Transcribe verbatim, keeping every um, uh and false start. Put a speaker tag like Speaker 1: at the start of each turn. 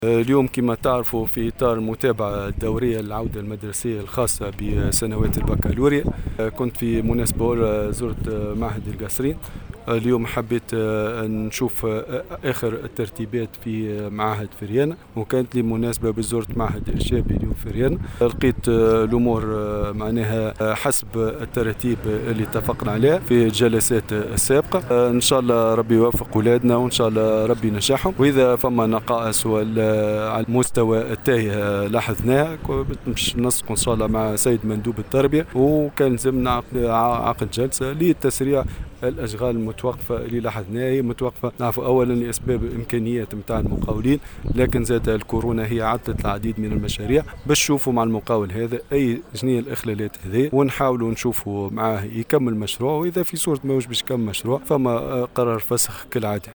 Speaker 1: اليوم كما تعرفوا في إطار المتابعة الدورية للعودة المدرسية الخاصة بسنوات البكالوريا، كنت في مناسبة أخرى زرت معهد القصرين. اليوم حبيت نشوف آخر الترتيبات في معهد فريانة، وكانت لي مناسبة بزورت معهد إرشابي اليوم فريانة. لقيت الأمور معناها حسب الترتيب اللي اتفقنا عليها في الجلسات السابقة. إن شاء الله ربي يوفق أولادنا، وإن شاء الله ربي ينجحهم، وإذا فما نقائص على المستوى التاهي لاحظناها باش ننسق إن شاء الله مع سيد مندوب التربية، وكان لازمنا عقد جلسة لتسريع الأشغال المتوقفة اللي لاحظناها. هي متوقفة نعرفوا أولا لأسباب الإمكانيات متاع المقاولين، لكن زاد الكورونا هي عطلت العديد من المشاريع. باش نشوفوا مع المقاول هذا أي جنية الإخلالات هذه، ونحاولوا نشوفوا معاه يكمل مشروع، وإذا في صورة ما باش يكمل مشروع فما قرار فسخ كالعادة.